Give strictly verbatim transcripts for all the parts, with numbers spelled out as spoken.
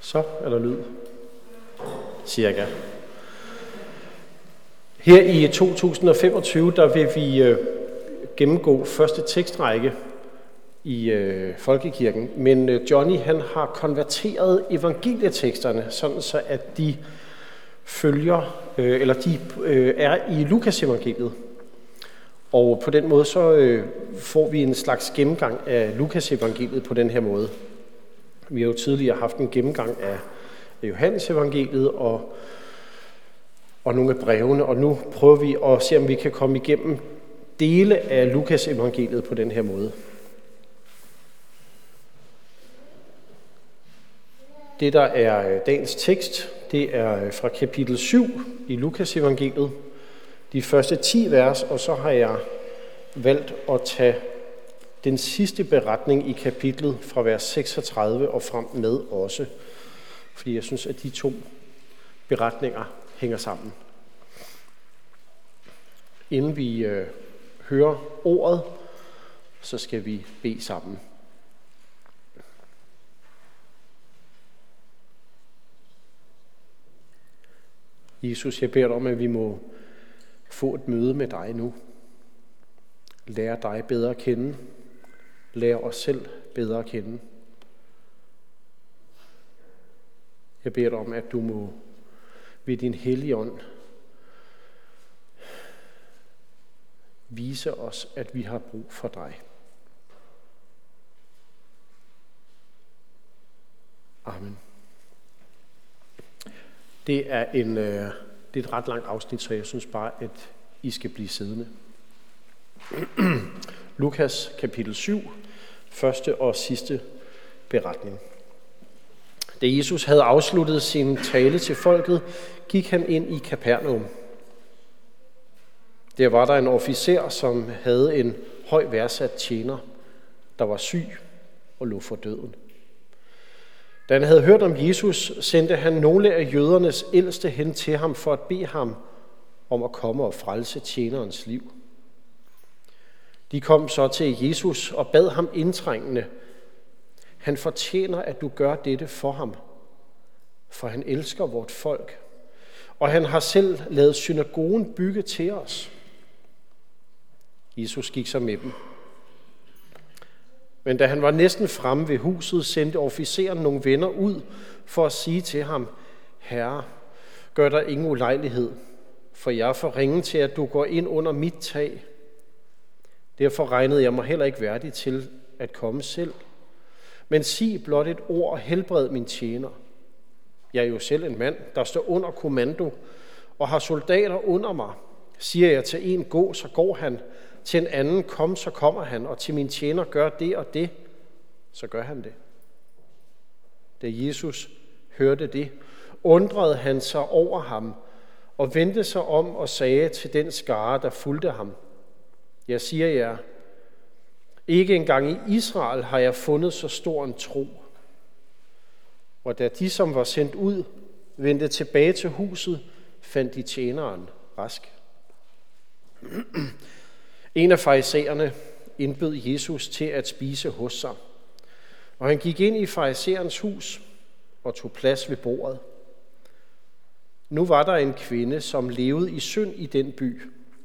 Så er der lyd. Cirka. Her i to tusind og femogtyve, der vil vi øh, gennemgå første tekstrække i øh, Folkekirken. Men øh, Johnny, han har konverteret evangelieteksterne, sådan så at de følger, øh, eller de øh, er i Lukas evangeliet. Og på den måde så øh, får vi en slags gennemgang af Lukas evangeliet på den her måde. Vi har jo tidligere haft en gennemgang af Johannes evangeliet og, og nogle af brevene, og nu prøver vi at se, om vi kan komme igennem dele af Lukas evangeliet på den her måde. Det, der er dagens tekst, det er fra kapitel syv i Lukas evangeliet, de første ti vers, og så har jeg valgt at tage den sidste beretning i kapitlet fra vers seksogtredive og frem med også, fordi jeg synes, at de to beretninger hænger sammen. Inden vi øh, hører ordet, så skal vi bede sammen. Jesus, jeg beder dig om, at vi må få et møde med dig nu. Lære dig bedre at kende. Lære os selv bedre at kende. Jeg beder dig om, at du må ved din hellige ånd vise os, at vi har brug for dig. Amen. Det er, en, det er et ret langt afsnit, så jeg synes bare, at I skal blive siddende. Lukas kapitel syv, første og sidste beretning. Da Jesus havde afsluttet sin tale til folket, gik han ind i Kapernaum. Der var der en officer, som havde en høj værdsat tjener, der var syg og lå for døden. Da han havde hørt om Jesus, sendte han nogle af jødernes ældste hen til ham for at bede ham om at komme og frelse tjenerens liv. De kom så til Jesus og bad ham indtrængende: Han fortjener, at du gør dette for ham, for han elsker vort folk, og han har selv lavet synagogen bygge til os. Jesus gik så med dem. Men da han var næsten fremme ved huset, sendte officeren nogle venner ud for at sige til ham: Herre, gør der ingen ulejlighed, for jeg er for ringe til, at du går ind under mit tag. Derfor regnede jeg mig heller ikke værdig til at komme selv. Men sig blot et ord og helbred min tjener. Jeg er jo selv en mand, der står under kommando og har soldater under mig. Siger jeg til en gå, så går han. Til en anden kom, så kommer han. Og til min tjener gør det og det, så gør han det. Da Jesus hørte det, undrede han sig over ham og vendte sig om og sagde til den skare, der fulgte ham: Jeg siger jer, ikke engang i Israel har jeg fundet så stor en tro. Og da de, som var sendt ud, vendte tilbage til huset, fandt de tjeneren rask. En af farisæerne indbød Jesus til at spise hos sig, og han gik ind i farisæerens hus og tog plads ved bordet. Nu var der en kvinde, som levede i synd i den by.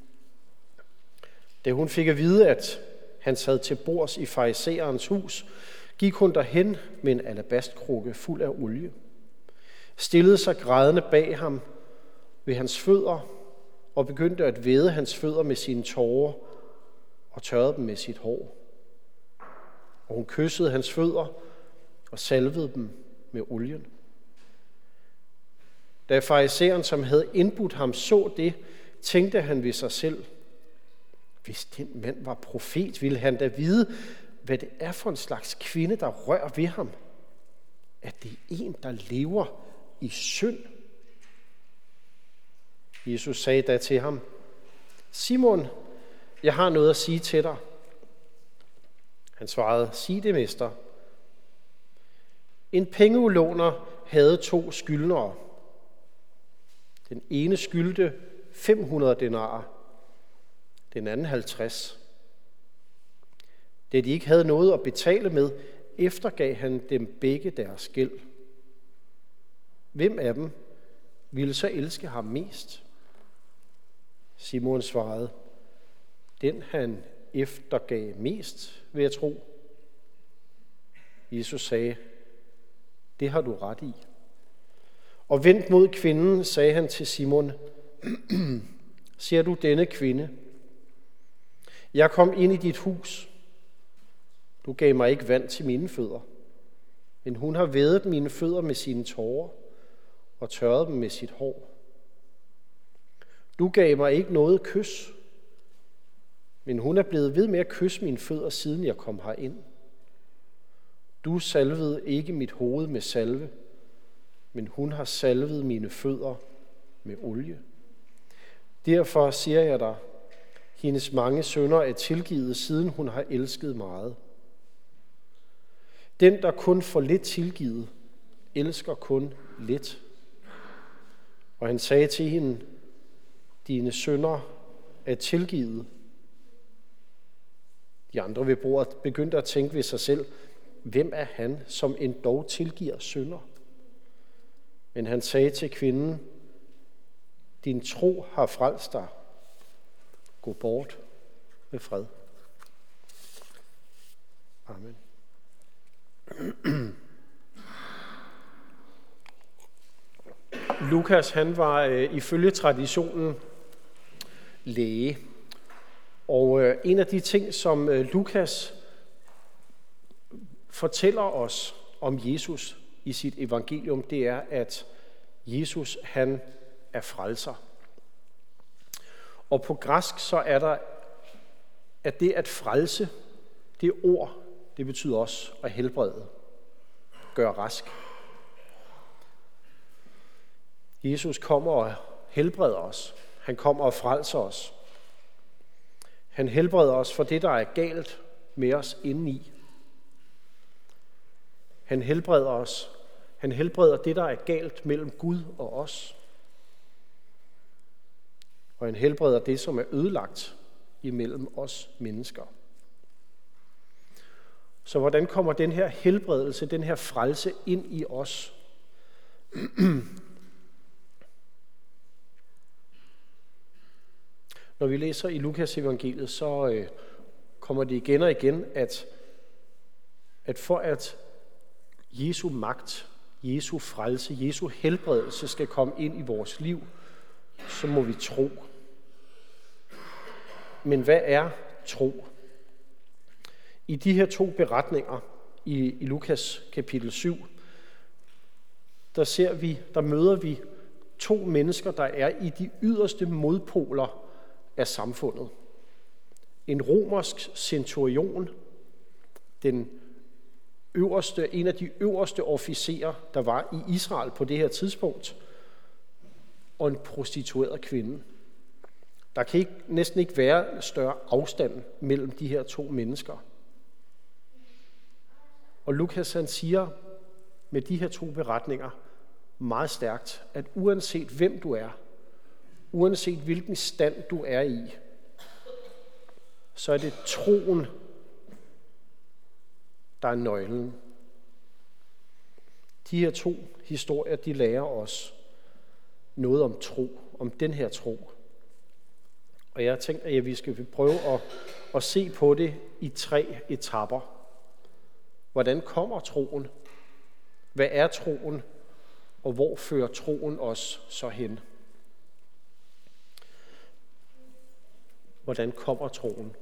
Da hun fik at vide, at han sad til bords i farisæerens hus, gik hun derhen med en alabastkrukke fuld af olie, stillede sig grædende bag ham ved hans fødder og begyndte at væde hans fødder med sine tårer og tørrede dem med sit hår. Og hun kyssede hans fødder og salvede dem med olien. Da farisæeren, som havde indbudt ham, så det, tænkte han ved sig selv: Hvis den mand var profet, ville han da vide, hvad det er for en slags kvinde, der rører ved ham. At det er en, der lever i synd. Jesus sagde da til ham: Simon, jeg har noget at sige til dig. Han svarede: Sig det, mester. En pengeudlåner havde to skyldnere. Den ene skyldte fem hundrede denarer, den anden halvtreds. Da de ikke havde noget at betale med, eftergav han dem begge deres gæld. Hvem af dem ville så elske ham mest? Simon svarede, den han eftergav mest, vil jeg tro. Jesus sagde, det har du ret i. Og vendt mod kvinden, sagde han til Simon, ser du denne kvinde? Jeg kom ind i dit hus. Du gav mig ikke vand til mine fødder, men hun har vædet mine fødder med sine tårer og tørret dem med sit hår. Du gav mig ikke noget kys, men hun er blevet ved med at kysse mine fødder, siden jeg kom herind. Du salvede ikke mit hoved med salve, men hun har salvet mine fødder med olie. Derfor siger jeg dig, hendes mange synder er tilgivet, siden hun har elsket meget. Den, der kun får lidt tilgivet, elsker kun lidt. Og han sagde til hende, dine synder er tilgivet. De andre ved bordet begyndte at tænke ved sig selv, hvem er han, som endog tilgiver synder? Men han sagde til kvinden, din tro har frelst dig. Gå bort med fred. Amen. Lukas, han var øh, ifølge traditionen læge. Og øh, en af de ting, som øh, Lukas fortæller os om Jesus i sit evangelium, det er, at Jesus, han er frelser. Og på græsk så er der, at det at frelse, det ord, det betyder også at helbrede, gøre rask. Jesus kommer og helbreder os. Han kommer og frelser os. Han helbreder os for det, der er galt med os indeni. Han helbreder os. Han helbreder det, der er galt mellem Gud og os. Og han helbreder det, som er ødelagt imellem os mennesker. Så hvordan kommer den her helbredelse, den her frelse ind i os? Når vi læser i Lukas evangeliet, så øh, kommer det igen og igen, at, at for at Jesu magt, Jesu frelse, Jesu helbredelse skal komme ind i vores liv, så må vi tro. Men hvad er tro? I de her to beretninger i, i Lukas kapitel syv, der ser vi, der møder vi to mennesker, der er i de yderste modpoler af samfundet. En romersk centurion, den øverste, en af de øverste officerer, der var i Israel på det her tidspunkt, og en prostitueret kvinde. Der kan ikke, næsten ikke være større afstand mellem de her to mennesker. Og Lukas han siger med de her to beretninger meget stærkt, at uanset hvem du er, uanset hvilken stand du er i, så er det troen, der er nøglen. De her to historier, de lærer os noget om tro, om den her tro. Og jeg har tænkt, at vi skal prøve at, at se på det i tre etapper. Hvordan kommer troen? Hvad er troen? Og hvor fører troen os så hen? Hvordan kommer troen?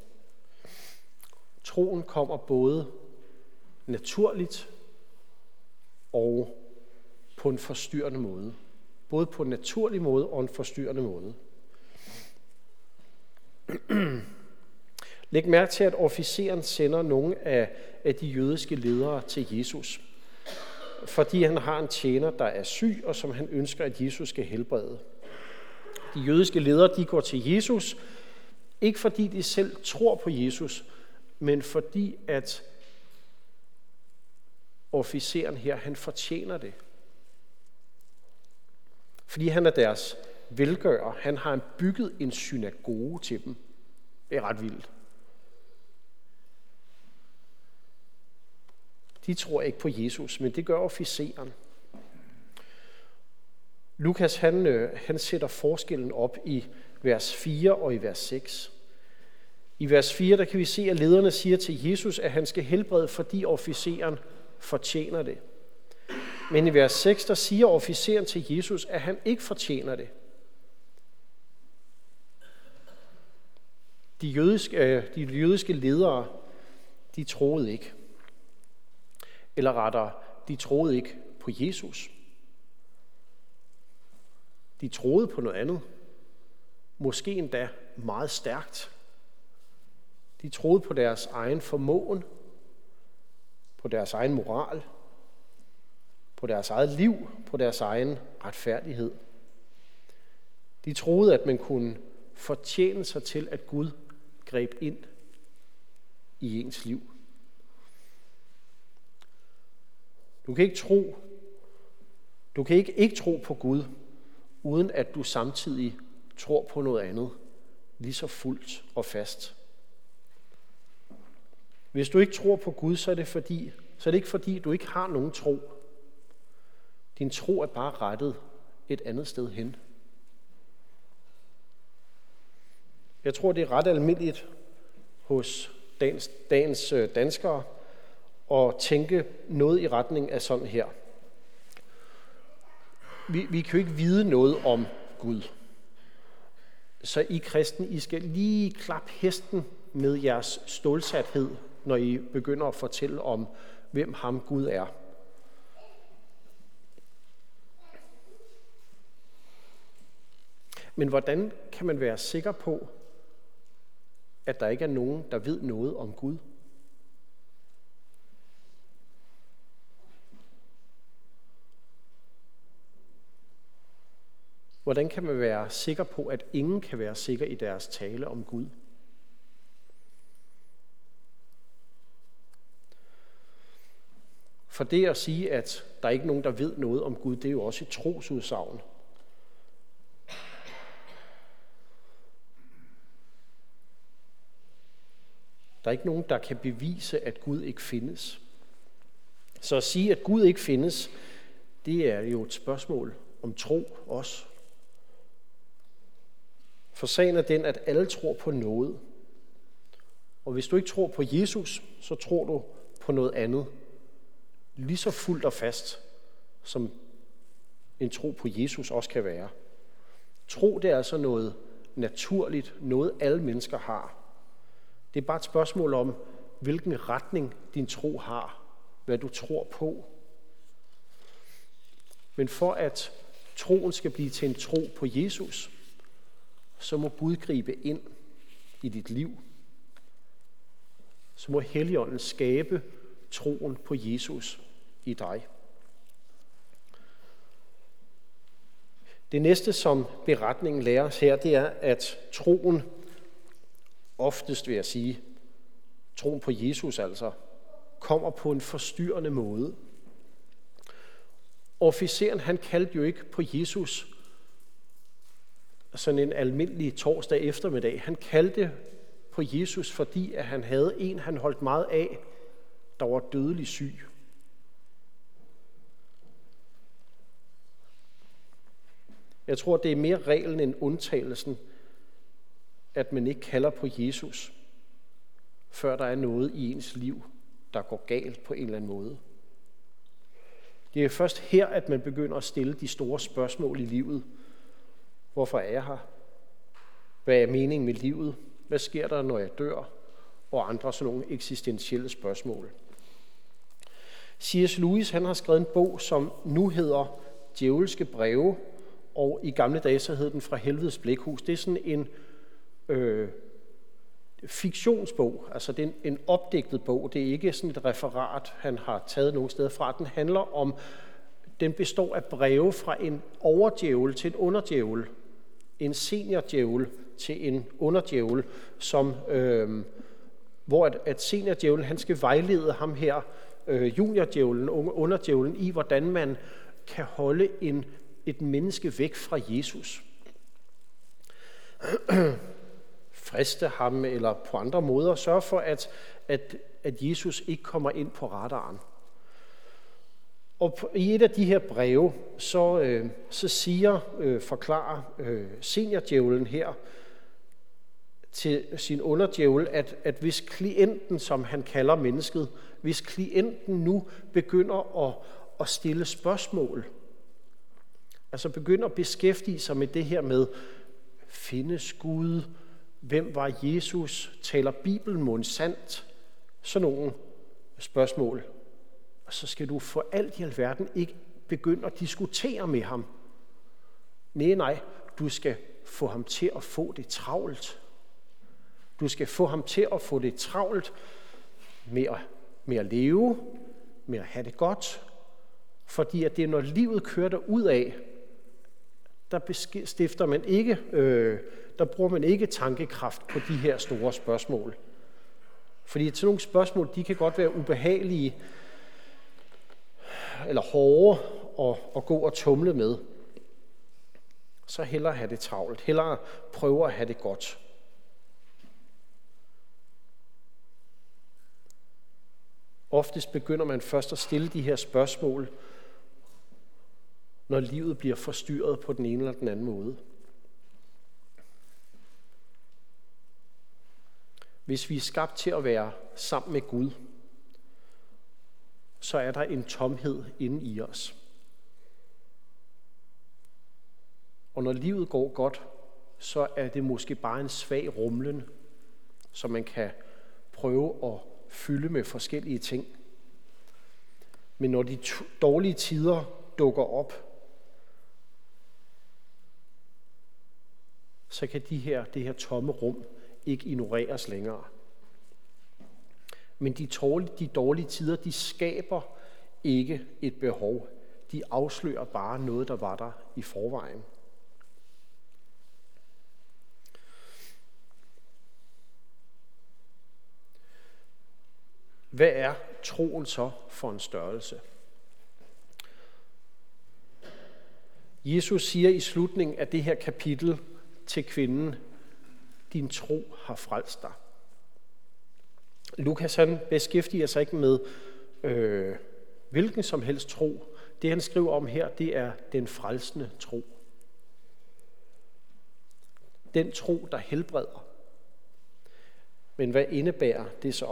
Troen kommer både naturligt og på en forstyrrende måde. Både på en naturlig måde og en forstyrrende måde. Læg mærke til, at officeren sender nogle af, af de jødiske ledere til Jesus, fordi han har en tjener, der er syg, og som han ønsker, at Jesus skal helbrede. De jødiske ledere, de går til Jesus, ikke fordi de selv tror på Jesus, men fordi at officeren her, han fortjener det. Fordi han er deres velgører. Han har bygget en synagoge til dem. Det er ret vildt. De tror ikke på Jesus, men det gør officeren. Lukas han, han sætter forskellen op i vers fire og i vers seks. I vers fire der kan vi se, at lederne siger til Jesus, at han skal helbrede, fordi officeren fortjener det. Men i vers seks der siger officeren til Jesus, at han ikke fortjener det. De jødiske, de jødiske ledere, de troede ikke. Eller rettere, de troede ikke på Jesus. De troede på noget andet. Måske endda meget stærkt. De troede på deres egen formåen, på deres egen moral, på deres eget liv, på deres egen retfærdighed. De troede, at man kunne fortjene sig til, at Gud greb ind i ens liv. Du kan ikke tro, du kan ikke ikke tro på Gud, uden at du samtidig tror på noget andet, lige så fuldt og fast. Hvis du ikke tror på Gud, så er det, fordi, så er det ikke fordi, du ikke har nogen tro. Din tro er bare rettet et andet sted hen. Jeg tror, det er ret almindeligt hos dagens, dagens danskere at tænke noget i retning af sådan her. Vi, vi kan jo ikke vide noget om Gud. Så I kristne, I skal lige klappe hesten med jeres stålsathed, når I begynder at fortælle om, hvem ham Gud er. Men hvordan kan man være sikker på, at der ikke er nogen, der ved noget om Gud? Hvordan kan man være sikker på, at ingen kan være sikker i deres tale om Gud? For det at sige, at der er ikke nogen, der ved noget om Gud, det er jo også et trosudsagn. Der er ikke nogen, der kan bevise, at Gud ikke findes. Så at sige, at Gud ikke findes, det er jo et spørgsmål om tro også. For sagen er den, at alle tror på noget. Og hvis du ikke tror på Jesus, så tror du på noget andet. Lige så fuldt og fast, som en tro på Jesus også kan være. Tro, det er altså noget naturligt, noget alle mennesker har. Det er bare et spørgsmål om, hvilken retning din tro har, hvad du tror på. Men for at troen skal blive til en tro på Jesus, så må Gud gribe ind i dit liv. Så må Helligånden skabe troen på Jesus i dig. Det næste, som beretningen lærer os her, det er, at troen, oftest vil jeg sige, troen på Jesus altså, kommer på en forstyrrende måde. Officeren, han kaldte jo ikke på Jesus sådan en almindelig torsdag eftermiddag. Han kaldte på Jesus, fordi at han havde en, han holdt meget af, der var dødelig syg. Jeg tror, det er mere reglen end undtagelsen, at man ikke kalder på Jesus, før der er noget i ens liv, der går galt på en eller anden måde. Det er først her, at man begynder at stille de store spørgsmål i livet. Hvorfor er jeg her? Hvad er meningen med livet? Hvad sker der, når jeg dør? Og andre sådan nogle eksistentielle spørgsmål. C S Lewis, han har skrevet en bog, som nu hedder Djævelske breve, og i gamle dage så hed den Fra helvedes blækhus. Det er sådan en øh, fiktionsbog, altså det er en, en opdigtet bog. Det er ikke sådan et referat, han har taget nogen steder fra. Den handler om, den består af breve fra en overdjævel til en underdjævel, en seniordjævel til en underdjævel, som, øh, hvor at, at seniordjævlen, han skal vejlede ham her, øh, juniordjævlen, underdjævlen, i hvordan man kan holde en, et menneske væk fra Jesus. Friste ham, eller på andre måder sørge for, at, at, at Jesus ikke kommer ind på radaren. Og i et af de her breve, så, øh, så siger, øh, forklarer øh, seniordjævlen her til sin underdjævel, at, at hvis klienten, som han kalder mennesket, hvis klienten nu begynder at, at stille spørgsmål, altså begynder at beskæftige sig med det her med, findes Gud, hvem var Jesus, taler Bibelen mon sandt, sådan nogle spørgsmål, og så skal du for alt i alverden ikke begynde at diskutere med ham. Nej, nej, du skal få ham til at få det travlt. Du skal få ham til at få det travlt med at, med at leve, med at have det godt. Fordi at det er, når livet kører der ud af, der stifter man ikke, øh, der bruger man ikke tankekraft på de her store spørgsmål. Fordi sådan nogle spørgsmål, de kan godt være ubehagelige eller hårde at, at gå og tumle med. Så hellere have det travlt. Hellere prøve at have det godt. Oftest begynder man først at stille de her spørgsmål, når livet bliver forstyrret på den ene eller den anden måde. Hvis vi er skabt til at være sammen med Gud, så er der en tomhed inde i os. Og når livet går godt, så er det måske bare en svag rumlen, som man kan prøve at fylde med forskellige ting. Men når de dårlige tider dukker op, så kan de her, det her tomme rum ikke ignoreres længere. Men de dårlige, de dårlige tider, de skaber ikke et behov. De afslører bare noget, der var der i forvejen. Hvad er troen så for en størrelse? Jesus siger i slutningen af det her kapitel til kvinden, din tro har frelst dig. Lukas han beskæftiger sig ikke med øh, hvilken som helst tro. Det han skriver om her, det er den frelsende tro. Den tro, der helbreder. Men hvad indebærer det så?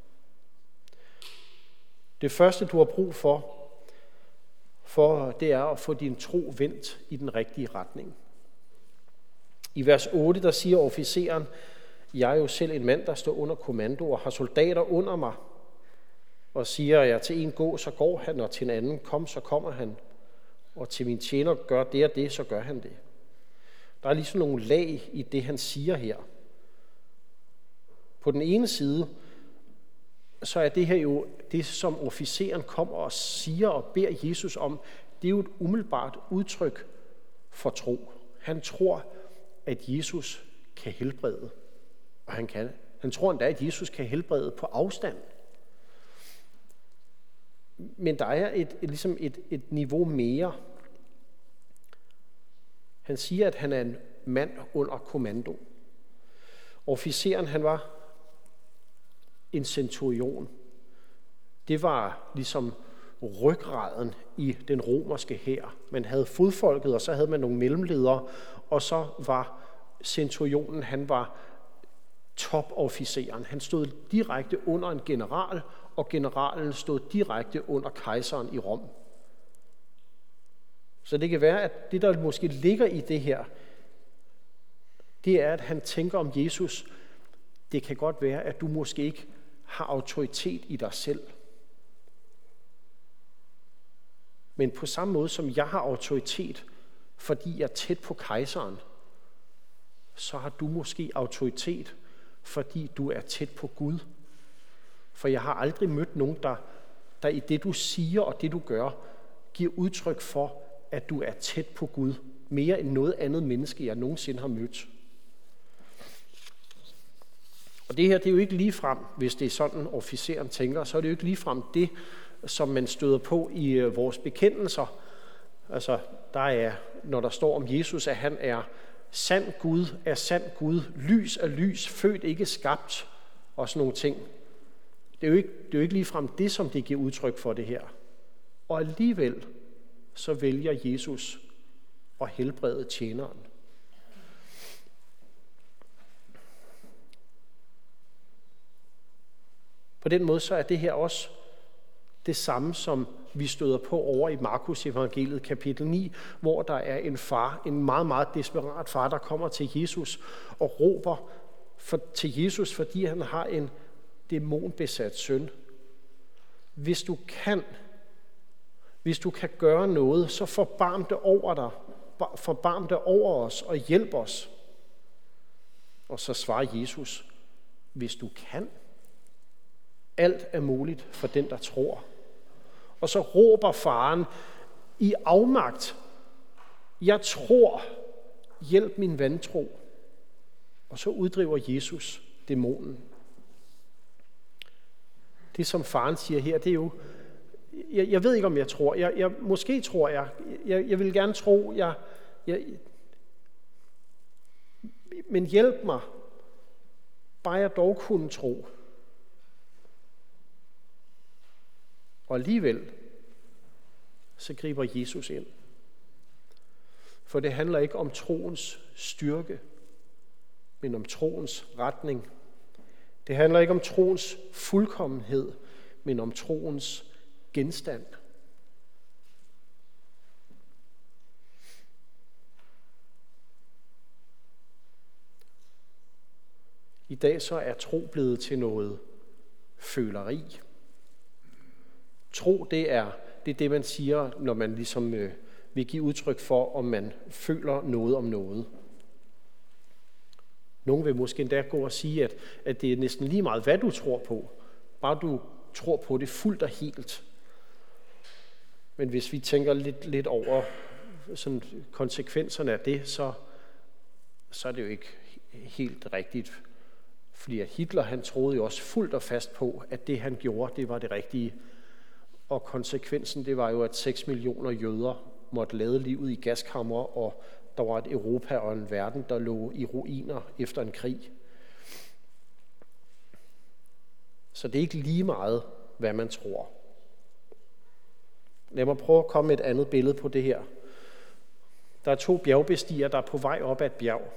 Det første, du har brug for, for det er at få din tro vendt i den rigtige retning. I vers otte, der siger officeren, jeg er jo selv en mand, der står under kommando og har soldater under mig. Og siger jeg til en gå, så går han, og til en anden kom, så kommer han. Og til min tjener gør det og det, så gør han det. Der er ligesom nogle lag i det, han siger her. På den ene side, så er det her jo det, som officeren kommer og siger og beder Jesus om. Det er jo et umiddelbart udtryk for tro. Han tror, at Jesus kan helbrede. Og han kan. Han tror endda, at Jesus kan helbrede på afstand. Men der er et, et, ligesom et, et niveau mere. Han siger, at han er en mand under kommando. Officeren, han var en centurion. Det var ligesom ryggraden i den romerske hær. Man havde fodfolket, og så havde man nogle mellemledere, og så var centurionen, han var topofficeren. Han stod direkte under en general, og generalen stod direkte under kejseren i Rom. Så det kan være, at det, der måske ligger i det her, det er, at han tænker om Jesus, det kan godt være, at du måske ikke har autoritet i dig selv. Men på samme måde som jeg har autoritet, fordi jeg er tæt på kejseren, så har du måske autoritet, fordi du er tæt på Gud. For jeg har aldrig mødt nogen, der, der i det du siger og det du gør, giver udtryk for, at du er tæt på Gud. Mere end noget andet menneske, jeg nogensinde har mødt. Og det her, det er jo ikke ligefrem, hvis det er sådan, officeren tænker, så er det jo ikke ligefrem det, som man støder på i vores bekendelser. Altså, der er, når der står om Jesus, at han er sand Gud, er sand Gud, lys er lys, født ikke skabt, og sådan nogle ting. Det er jo ikke, det er jo ikke ligefrem det, som det giver udtryk for det her. Og alligevel så vælger Jesus at helbrede tjeneren. På den måde så er det her også det samme, som vi støder på over i Markus evangeliet kapitel ni, hvor der er en far, en meget, meget desperat far, der kommer til Jesus og råber for, til Jesus, fordi han har en dæmonbesat søn. Hvis du kan, hvis du kan gøre noget, så forbarm det over dig, forbarm det over os og hjælp os. Og så svarer Jesus, hvis du kan. Alt er muligt for den, der tror. Og så råber faren i afmagt, jeg tror, hjælp min vantro. Og så uddriver Jesus dæmonen. Det, som faren siger her, det er jo, jeg, jeg ved ikke, om jeg tror. Jeg, jeg, måske tror jeg. jeg. Jeg vil gerne tro, jeg, jeg, men hjælp mig, bare jeg dog kunne tro. Og alligevel, så griber Jesus ind. For det handler ikke om troens styrke, men om troens retning. Det handler ikke om troens fuldkommenhed, men om troens genstand. I dag så er tro blevet til noget føleri. Tro, det er det, er det man siger, når man ligesom øh, vil give udtryk for, om man føler noget om noget. Nogle vil måske endda gå og sige, at, at det er næsten lige meget, hvad du tror på. Bare du tror på det fuldt og helt. Men hvis vi tænker lidt, lidt over sådan, konsekvenserne af det, så, så er det jo ikke helt rigtigt. Fordi Hitler, han troede jo også fuldt og fast på, at det han gjorde, det var det rigtige. Og konsekvensen, det var jo, at seks millioner jøder måtte lade livet i gaskamre, og der var et Europa og en verden, der lå i ruiner efter en krig. Så det er ikke lige meget, hvad man tror. Lad mig prøve at komme med et andet billede på det her. Der er to bjergbestigere, der er på vej op ad et bjerg.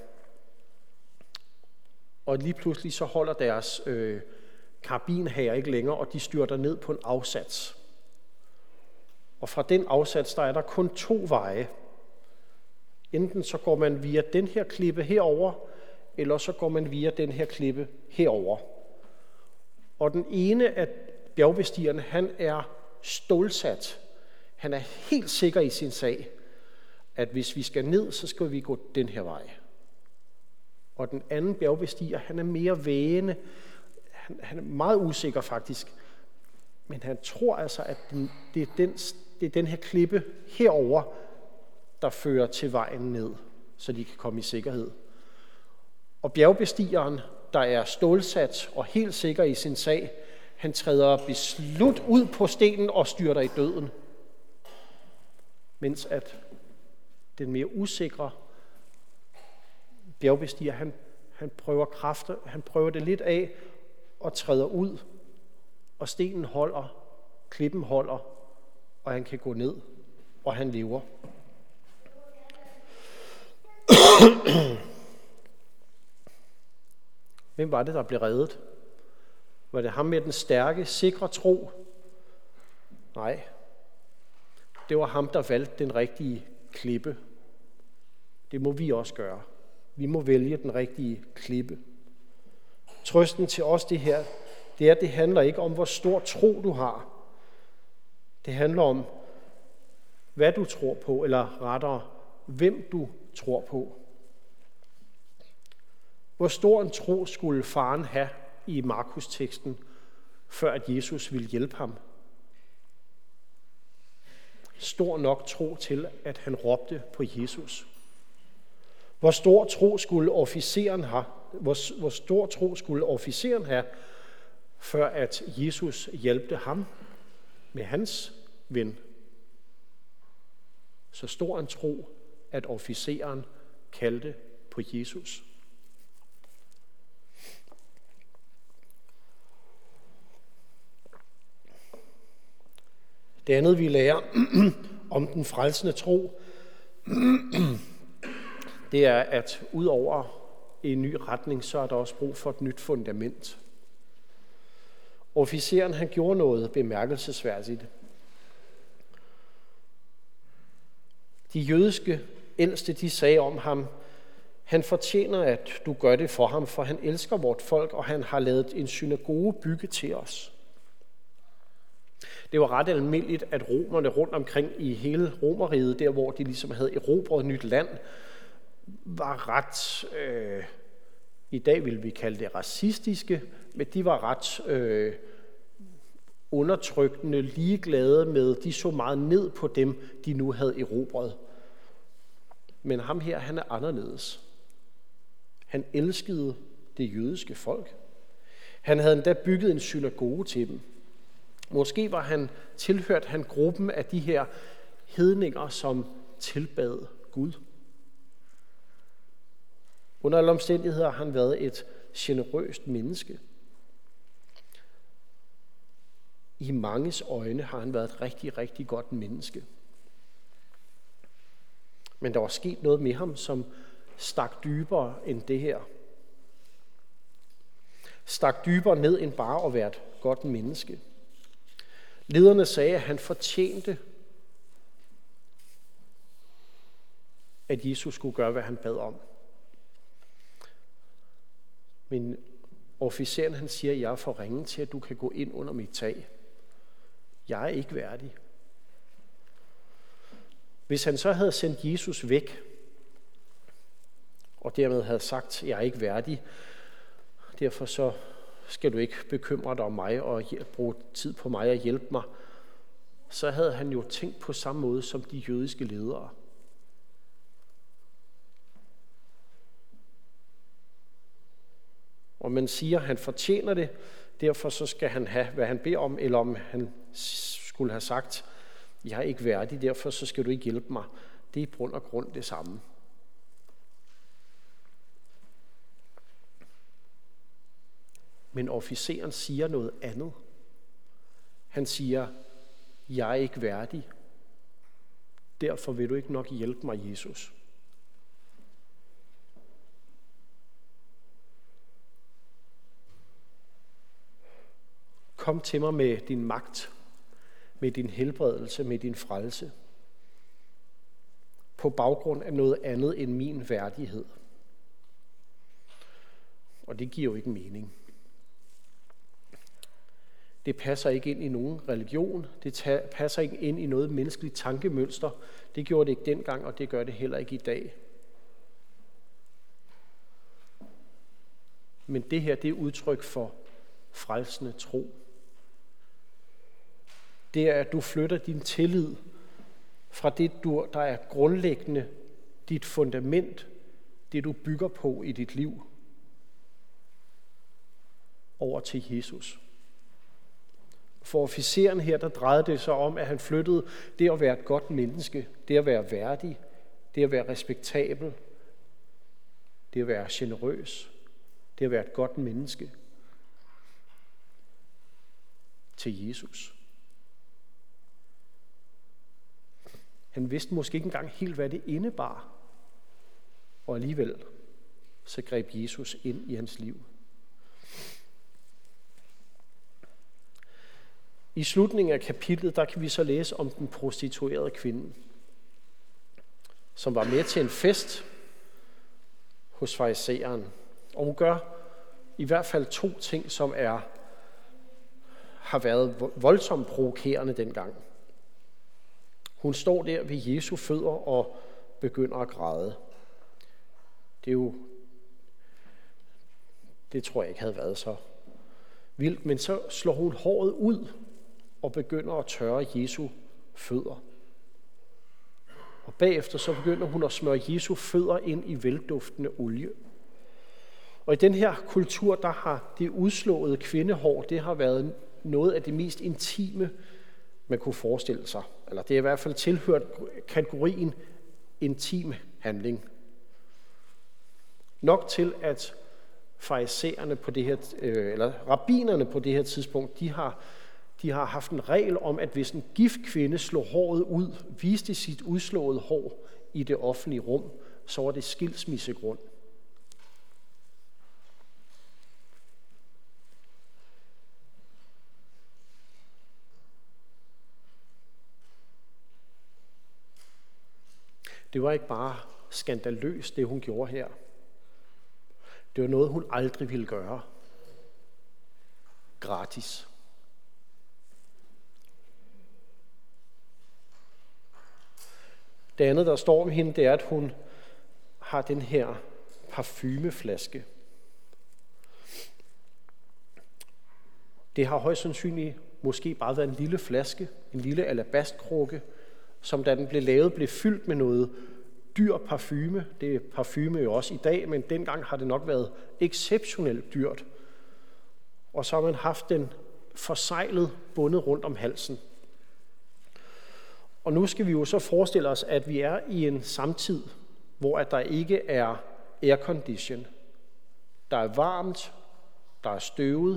Og lige pludselig så holder deres øh, karabinhager ikke længere, og de styrter ned på en afsats. Og fra den afsats, der er der kun to veje. Enten så går man via den her klippe herover, eller så går man via den her klippe herover. Og den ene af bjergbestigerne, han er stålsat. Han er helt sikker i sin sag, at hvis vi skal ned, så skal vi gå den her vej. Og den anden bjergbestiger, han er mere vægende. Han, han er meget usikker faktisk. Men han tror altså, at den, det, er den, det er den her klippe herover, der fører til vejen ned, så de kan komme i sikkerhed. Og bjergbestigeren, der er stålsat og helt sikker i sin sag, han træder beslut ud på stenen og styrter i døden. Mens at den mere usikre bjergbestiger, han, han prøver kræfter, han prøver det lidt af og træder ud, og stenen holder, klippen holder, og han kan gå ned, og han lever. Hvem var det, der blev reddet? Var det ham med den stærke, sikre tro? Nej. Det var ham, der valgte den rigtige klippe. Det må vi også gøre. Vi må vælge den rigtige klippe. Trøsten til os det her, det er, at det handler ikke om, hvor stor tro du har. Det handler om, hvad du tror på, eller rettere, hvem du tror på. Hvor stor en tro skulle faren have i Markus-teksten, før at Jesus ville hjælpe ham? Stor nok tro til, at han råbte på Jesus. Hvor stor tro skulle officeren have, hvor, hvor stor tro skulle officeren have, før at Jesus hjalpte ham med hans ven? Så stor en tro, at officeren kaldte på Jesus. Det andet, vi lærer om den frelsende tro, det er, at ud over en ny retning, så er der også brug for et nyt fundament. Officeren, han gjorde noget bemærkelsesværdigt. De jødiske ældste, de sagde om ham, han fortjener, at du gør det for ham, for han elsker vort folk, og han har lavet en synagoge bygge til os. Det var ret almindeligt, at romerne rundt omkring i hele Romerriget, der hvor de ligesom havde erobret nyt land, var ret, øh, i dag vil vi kalde det racistiske, men de var ret øh, undertrykkende, ligeglade med, de så meget ned på dem, de nu havde erobret. Men ham her, han er anderledes. Han elskede det jødiske folk. Han havde endda bygget en synagoge til dem. Måske var han tilhørt han gruppen af de her hedninger, som tilbad Gud. Under alle omstændigheder har han været et generøst menneske. I manges øjne har han været et rigtig, rigtig godt menneske. Men der var sket noget med ham, som stak dybere end det her. Stak dybere ned end bare at være et godt menneske. Lederne sagde, at han fortjente, at Jesus skulle gøre, hvad han bad om. Men officeren, han siger, at jeg er for ringe til, at du kan gå ind under mit tag. Jeg er ikke værdig. Hvis han så havde sendt Jesus væk, og dermed havde sagt, at jeg er ikke værdig, derfor så skal du ikke bekymre dig om mig og bruge tid på mig og hjælpe mig, så havde han jo tænkt på samme måde som de jødiske ledere. Og man siger, at han fortjener det, derfor så skal han have, hvad han beder om, eller om han skulle have sagt, jeg er ikke værdig, derfor så skal du ikke hjælpe mig. Det er i bund og grund det samme. Men officeren siger noget andet. Han siger, jeg er ikke værdig, derfor vil du ikke nok hjælpe mig, Jesus. Kom til mig med din magt, med din helbredelse, med din frelse, på baggrund af noget andet end min værdighed. Og det giver jo ikke mening. Det passer ikke ind i nogen religion, det passer ikke ind i noget menneskeligt tankemønster. Det gjorde det ikke dengang, og det gør det heller ikke i dag. Men det her, det er udtryk for frelsende tro. Det er, at du flytter din tillid fra det, du, der er grundlæggende, dit fundament, det du bygger på i dit liv, over til Jesus. For officeren her, der drejede det sig om, at han flyttede det at være et godt menneske, det at være værdig, det at være respektabel, det at være generøs, det at være et godt menneske, til Jesus. Han vidste måske ikke engang helt, hvad det indebar, og alligevel så greb Jesus ind i hans liv. I slutningen af kapitlet, der kan vi så læse om den prostituerede kvinde, som var med til en fest hos farisæeren. Og hun gør i hvert fald to ting, som er, har været voldsomt provokerende dengang. Hun står der ved Jesu fødder og begynder at græde. Det er jo, det tror jeg ikke havde været så vildt, men så slår hun håret ud og begynder at tørre Jesu fødder. Og bagefter så begynder hun at smøre Jesu fødder ind i velduftende olie. Og i den her kultur, der har det udslåede kvindehår, det har været noget af det mest intime, man kunne forestille sig. Eller det er i hvert fald tilhørt kategorien intim handling. Nok til, at farisæerne på det her, eller rabbinerne på det her tidspunkt, de har De har haft en regel om, at hvis en gift kvinde slog håret ud, viste sit udslåede hår i det offentlige rum, så var det skilsmissegrund. Det var ikke bare skandaløst, det hun gjorde her. Det var noget, hun aldrig ville gøre. Gratis. Det andet, der står om hende, det er, at hun har den her parfumeflaske. Det har højst sandsynligt måske bare været en lille flaske, en lille alabastkrukke, som da den blev lavet, blev fyldt med noget dyr parfume. Det er parfume jo også i dag, men dengang har det nok været exceptionelt dyrt. Og så har man haft den forseglet, bundet rundt om halsen. Og nu skal vi jo så forestille os, at vi er i en samtid, hvor at der ikke er aircondition. Der er varmt, der er støvet.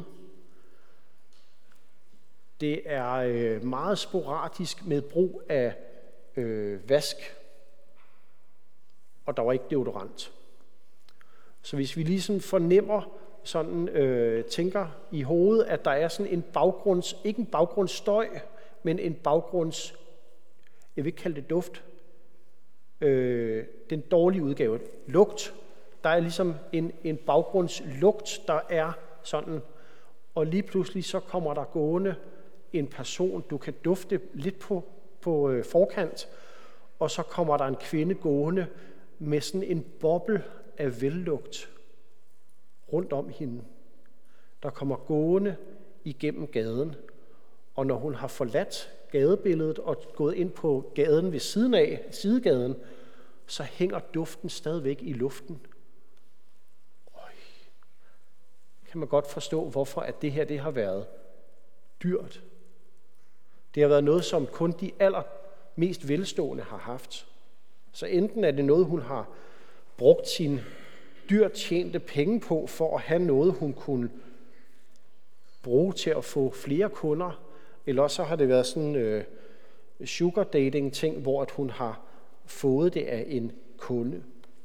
Det er meget sporadisk med brug af øh, vask, og der var ikke deodorant. Så hvis vi ligesom fornemmer, sådan øh, tænker i hovedet, at der er sådan en baggrunds, ikke en baggrundsstøj, men en baggrunds, jeg vil ikke kalde det duft, øh, den dårlige udgave, lugt. Der er ligesom en, en baggrundslugt, der er sådan, og lige pludselig så kommer der gående en person, du kan dufte lidt på, på øh, forkant, og så kommer der en kvinde gående med sådan en boble af vellugt rundt om hende, der kommer gående igennem gaden, og når hun har forladt gadebilledet og gået ind på gaden ved siden af, sidegaden, så hænger duften stadigvæk i luften. Øj. Kan man godt forstå, hvorfor at det her det har været dyrt. Det har været noget, som kun de allermest velstående har haft. Så enten er det noget, hun har brugt sin dyrt tjente penge på, for at have noget, hun kunne bruge til at få flere kunder, eller også så har det været sådan en øh, sugar dating ting, hvor at hun har fået det af en kunde.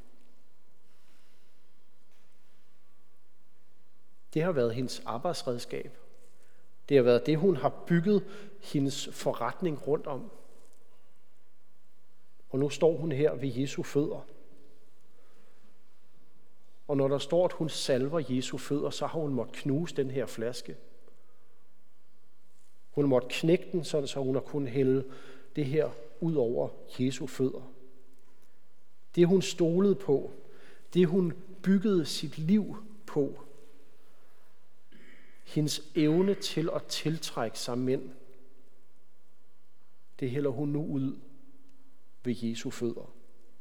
Det har været hendes arbejdsredskab. Det har været det, hun har bygget hendes forretning rundt om. Og nu står hun her ved Jesu fødder. Og når der står, at hun salver Jesu fødder, så har hun måttet knuse den her flaske. Hun har måttet knække den, så hun har kunnet hælde det her ud over Jesu fødder. Det hun stolede på, det hun byggede sit liv på, hendes evne til at tiltrække sig mænd, det hælder hun nu ud ved Jesu fødder.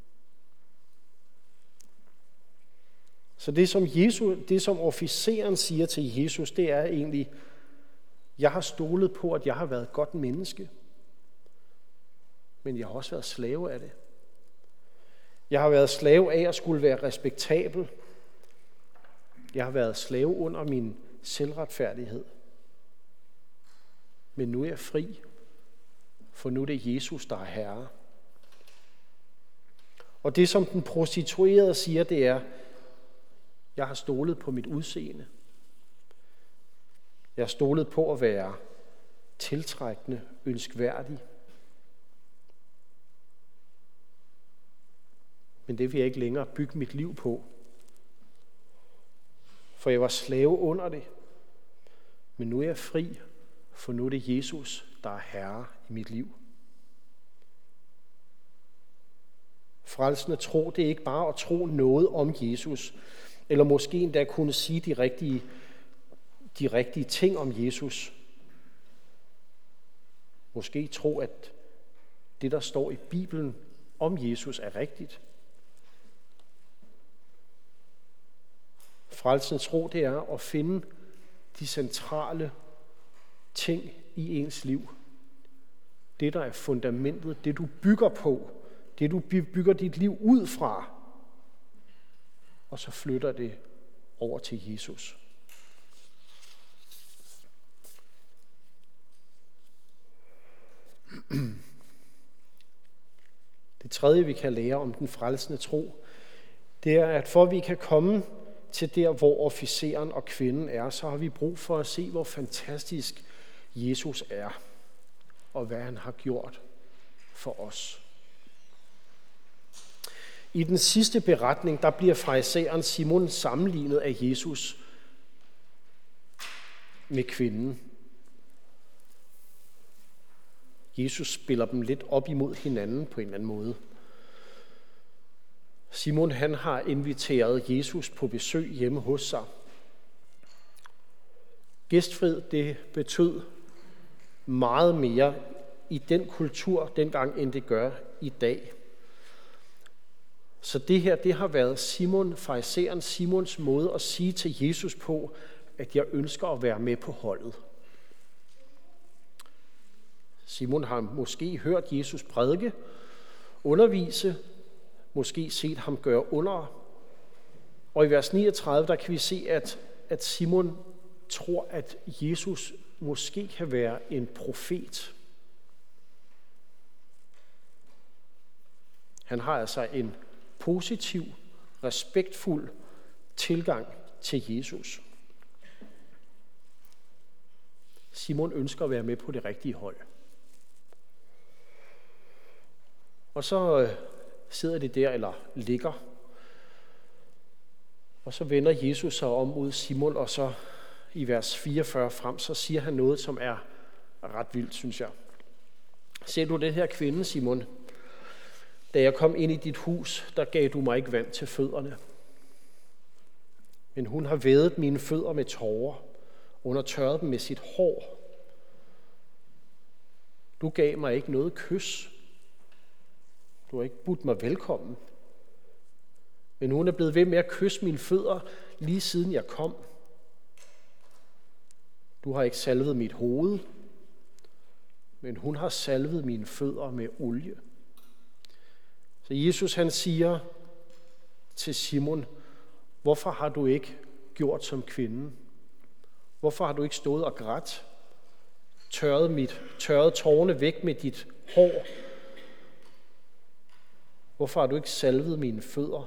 Så det som, Jesus, det, som officeren siger til Jesus, det er egentlig, jeg har stolet på, at jeg har været et godt menneske, men jeg har også været slave af det. Jeg har været slave af at skulle være respektabel. Jeg har været slave under min selvretfærdighed. Men nu er jeg fri, for nu er det Jesus, der er herre. Og det, som den prostituerede siger, det er, jeg har stolet på mit udseende. Jeg har stolet på at være tiltrækkende, ønskværdig. Men det vil jeg ikke længere bygge mit liv på. For jeg var slave under det. Men nu er jeg fri, for nu er det Jesus, der er herre i mit liv. Frelsende tro, det er ikke bare at tro noget om Jesus, eller måske endda kunne sige de rigtige, de rigtige ting om Jesus. Måske tro, at det, der står i Bibelen om Jesus, er rigtigt. Frelsende tro, det er at finde de centrale ting i ens liv. Det, der er fundamentet, det du bygger på, det du bygger dit liv ud fra, og så flytter det over til Jesus. Det tredje, vi kan lære om den frelsende tro, det er, at for at vi kan komme til der, hvor officeren og kvinden er, så har vi brug for at se, hvor fantastisk Jesus er, og hvad han har gjort for os. I den sidste beretning, der bliver farisæeren Simon sammenlignet af Jesus med kvinden. Jesus spiller dem lidt op imod hinanden på en eller anden måde. Simon, han har inviteret Jesus på besøg hjemme hos sig. Gæstfrihed, det betød meget mere i den kultur dengang, end det gør i dag. Så det her, det har været Simon, farisæeren Simons måde at sige til Jesus på, at jeg ønsker at være med på holdet. Simon har måske hørt Jesus prædike, undervise, måske set ham gøre under. Og i vers niogtredive, der kan vi se, at, at Simon tror, at Jesus måske kan være en profet. Han har altså en positiv, respektfuld tilgang til Jesus. Simon ønsker at være med på det rigtige hold. Og så øh, sidder de der, eller ligger, og så vender Jesus sig om mod Simon, og så i vers fireogfyrre frem, så siger han noget, som er ret vildt, synes jeg. Ser du det her kvinde, Simon? Da jeg kom ind i dit hus, der gav du mig ikke vand til fødderne. Men hun har vædet mine fødder med tårer. Hun har tørret dem med sit hår. Du gav mig ikke noget kys. Du har ikke budt mig velkommen. Men hun er blevet ved med at kysse mine fødder, lige siden jeg kom. Du har ikke salvet mit hoved, men hun har salvet mine fødder med olie. Så Jesus, han siger til Simon, hvorfor har du ikke gjort som kvinden? Hvorfor har du ikke stået og grædt, tørret, mit, tørret tårerne væk med dit hår? Hvorfor har du ikke salvet mine fødder?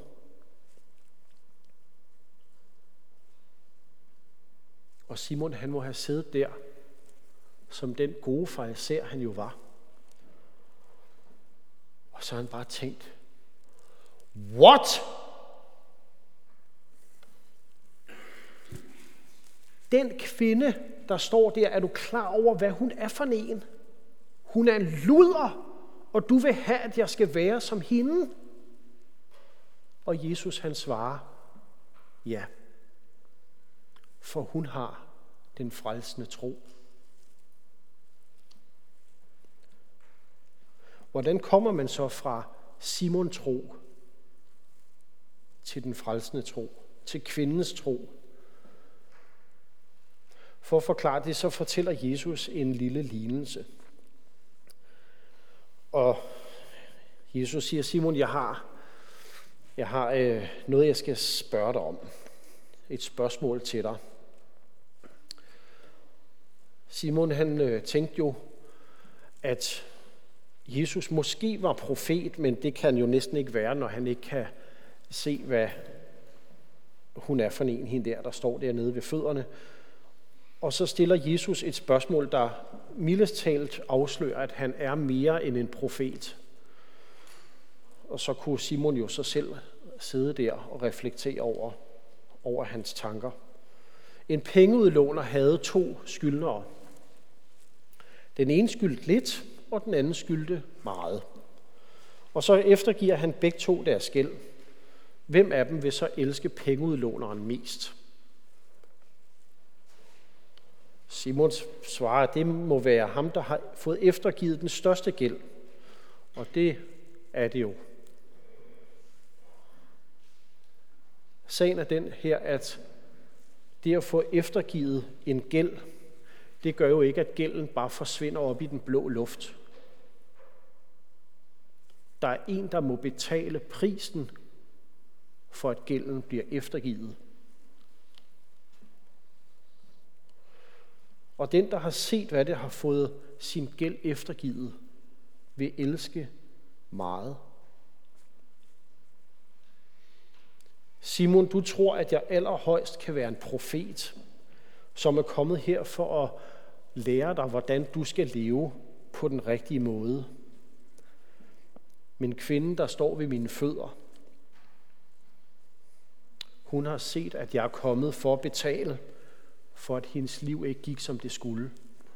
Og Simon, han må have siddet der, som den gode farisæer han jo var. Og så har han bare tænkt, what? Den kvinde, der står der, er du klar over, hvad hun er for en? Hun er en luder, og du vil have, at jeg skal være som hende? Og Jesus, han svarer, ja, for hun har den frelsende tro. Hvordan kommer man så fra Simon tro til den frelsende tro, til kvindens tro? For at forklare det, så fortæller Jesus en lille lignelse. Og Jesus siger, Simon, jeg har, jeg har øh, noget, jeg skal spørge dig om. Et spørgsmål til dig. Simon, han øh, tænkte jo, at Jesus måske var profet, men det kan jo næsten ikke være, når han ikke kan se, hvad hun er for en, hende der, der står dernede ved fødderne. Og så stiller Jesus et spørgsmål, der mildest talt afslører, at han er mere end en profet. Og så kunne Simon jo så selv sidde der og reflektere over, over hans tanker. En pengeudlåner havde to skyldnere. Den ene skyldte lidt, og den anden skyldte meget. Og så eftergiver han begge to deres gæld. Hvem af dem vil så elske pengeudlåneren mest? Simons svarer, at det må være ham, der har fået eftergivet den største gæld. Og det er det jo. Sagen er den her, at det at få eftergivet en gæld, det gør jo ikke, at gælden bare forsvinder op i den blå luft. Der er en, der må betale prisen for, at gælden bliver eftergivet. Og den, der har set, hvad det har fået sin gæld eftergivet, vil elske meget. Simon, du tror, at jeg allerhøjst kan være en profet, som er kommet her for at lære dig, hvordan du skal leve på den rigtige måde. Men kvinden, der står ved mine fødder, hun har set, at jeg er kommet for at betale, for at hendes liv ikke gik, som det skulle.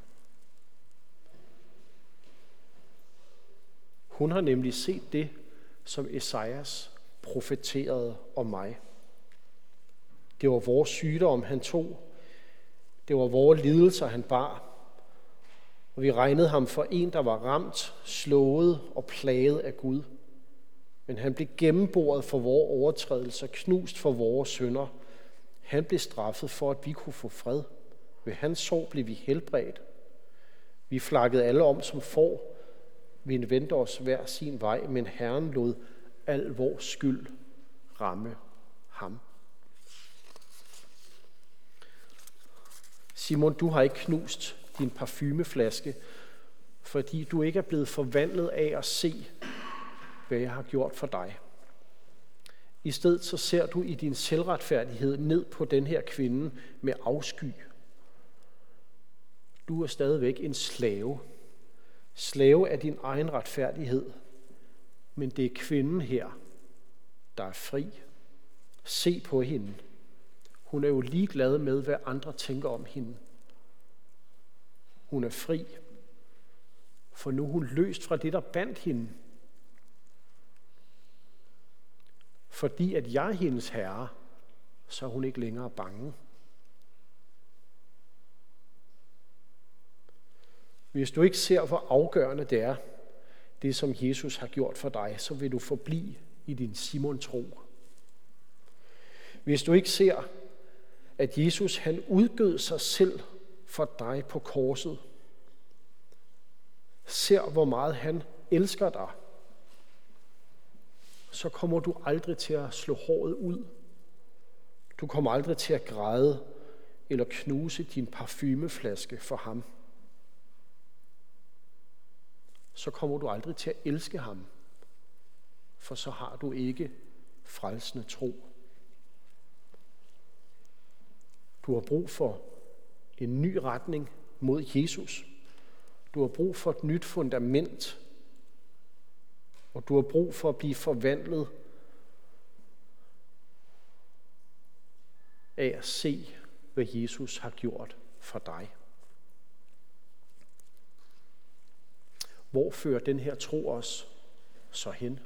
Hun har nemlig set det, som Esajas profeterede om mig. Det var vores sygdom, han tog. Det var vores lidelser, han bar. Og vi regnede ham for en, der var ramt, slået og plaget af Gud. Men han blev gennemboret for vores overtrædelser, knust for vores synder. Han blev straffet for, at vi kunne få fred. Ved hans sorg blev vi helbredt. Vi flakkede alle om som får. Vi vendte os hver sin vej, men Herren lod al vores skyld ramme ham. Simon, du har ikke knust din parfumeflaske, fordi du ikke er blevet forvandlet af at se, hvad jeg har gjort for dig. I stedet så ser du i din selvretfærdighed ned på den her kvinde med afsky. Du er stadigvæk en slave. Slave af din egen retfærdighed. Men det er kvinden her, der er fri. Se på hende. Hun er jo ligeglad med, hvad andre tænker om hende. Hun er fri, for nu er hun løst fra det, der bandt hende. Fordi at jeg er hendes herre, så er hun ikke længere bange. Hvis du ikke ser, hvor afgørende det er, det som Jesus har gjort for dig, så vil du forblive i din Simon-tro. Hvis du ikke ser, at Jesus han udgød sig selv for dig på korset, ser hvor meget han elsker dig, så kommer du aldrig til at slå håret ud. Du kommer aldrig til at græde eller knuse din parfumeflaske for ham. Så kommer du aldrig til at elske ham, for så har du ikke frelsende tro. Du har brug for en ny retning mod Jesus. Du har brug for et nyt fundament, og du har brug for at blive forvandlet af at se, hvad Jesus har gjort for dig. Hvor fører den her tro os så hen?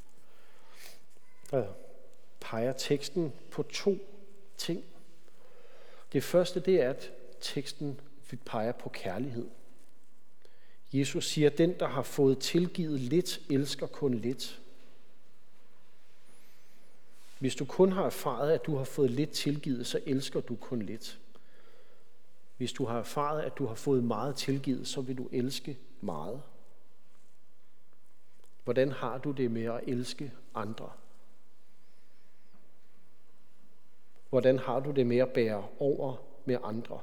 Der peger teksten på to ting. Det første, det er, at teksten peger på kærlighed. Jesus siger, at den, der har fået tilgivet lidt, elsker kun lidt. Hvis du kun har erfaret, at du har fået lidt tilgivet, så elsker du kun lidt. Hvis du har erfaret, at du har fået meget tilgivet, så vil du elske meget. Hvordan har du det med at elske andre? Hvordan har du det med at bære over med andre?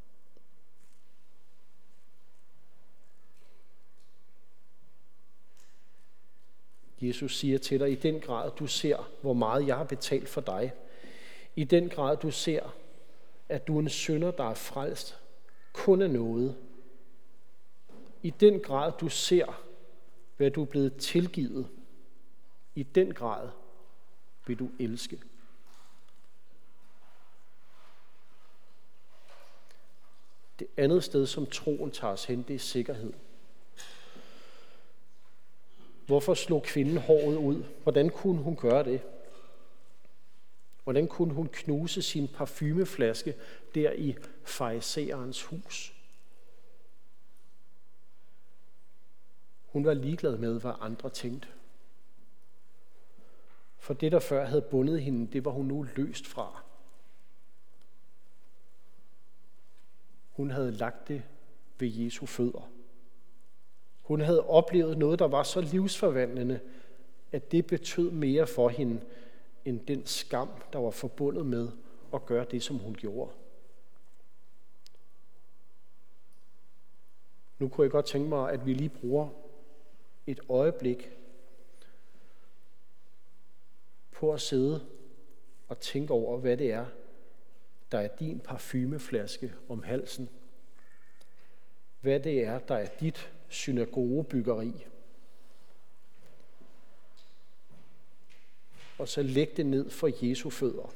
Jesus siger til dig, i den grad du ser, hvor meget jeg har betalt for dig, i den grad du ser, at du er en synder, der er frelst, kun af noget, i den grad du ser, hvad du er blevet tilgivet, i den grad vil du elske. Det andet sted, som troen tager os hen, det er sikkerhed. Hvorfor slog kvinden håret ud? Hvordan kunne hun gøre det? Hvordan kunne hun knuse sin parfumeflaske der i farisæerens hus? Hun var ligeglad med, hvad andre tænkte. For det, der før havde bundet hende, det var hun nu løst fra. Hun havde lagt det ved Jesu fødder. Hun havde oplevet noget, der var så livsforvandlende, at det betød mere for hende, end den skam, der var forbundet med at gøre det, som hun gjorde. Nu kunne jeg godt tænke mig, at vi lige bruger et øjeblik på at sidde og tænke over, hvad det er, der er din parfumeflaske om halsen. Hvad det er, der er dit synagogebyggeri. Og så læg det ned for Jesu fødder.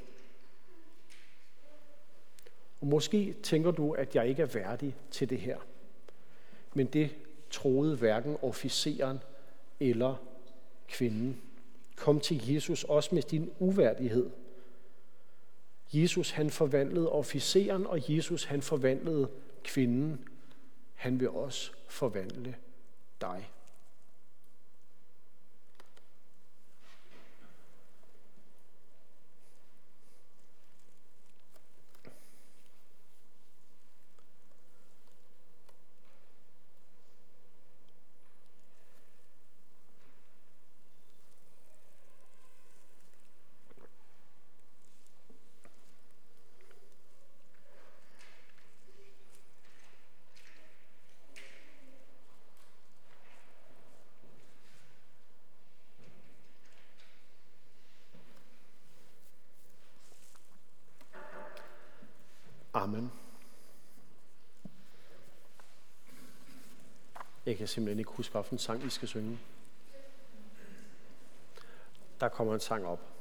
Og måske tænker du, at jeg ikke er værdig til det her. Men det troede hverken officeren eller kvinden. Kom til Jesus også med din uværdighed. Jesus han forvandlede officeren, og Jesus han forvandlede kvinden. Han vil også forvandle dig. Amen. Jeg kan simpelthen ikke huske, hvilken sang I skal synge. Der kommer en sang op.